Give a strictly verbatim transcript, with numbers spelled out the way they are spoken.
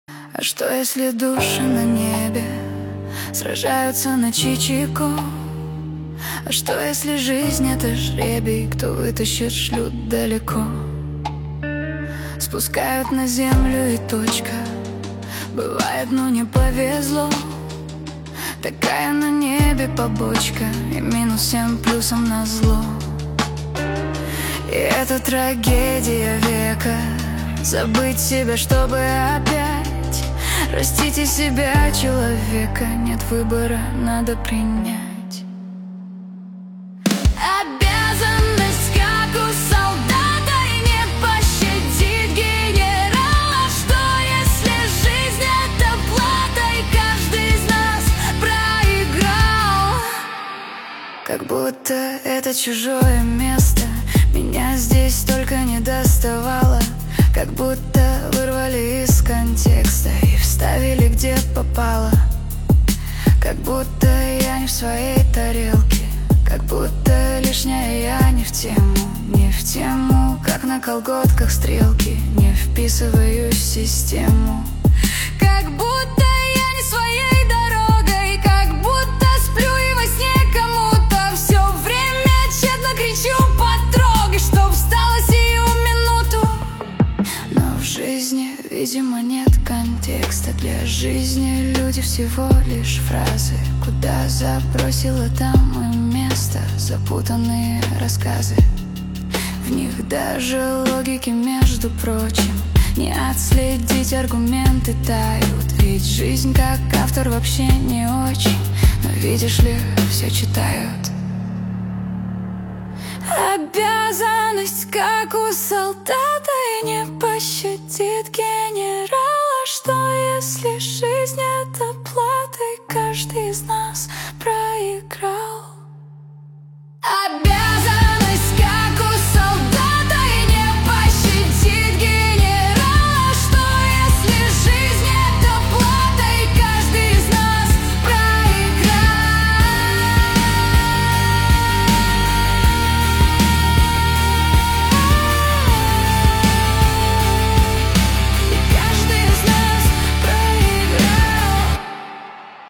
А что если души на небе сражаются на чичико? А что если жизнь — это жребий, кто вытащит, шлют далеко? Спускают на землю и точка. Бывает, но не повезло. Такая на небе побочка, и минус семь плюсом назло. И это трагедия века — забыть себя, чтобы опять растить из себя человека. Нет выбора, надо принять. Обязанность, как у солдата, и не пощадить генерала. Что если жизнь — это плата, и каждый из нас проиграл? Как будто это чужое место, меня здесь только не доставало. Как будто вырвали из контекста и вставили где попало. Как будто я не в своей тарелке, как будто лишняя я не в тему. Не в тему, как на колготках стрелки, не вписываюсь в систему. Как будто я не своей дорогой, как будто сплю и во сне кому-то все время тщетно кричу: потрогай, чтоб встала сию минуту. Но в жизни, видимо, нет контекста. Для жизни люди всего лишь фразы. Куда забросила, там и место. Запутанные рассказы, в них даже логики, между прочим, не отследить, аргументы тают. Ведь жизнь как автор вообще не очень, но видишь ли, все читают. Обязанность, как у солдата, и не пощадит генерал.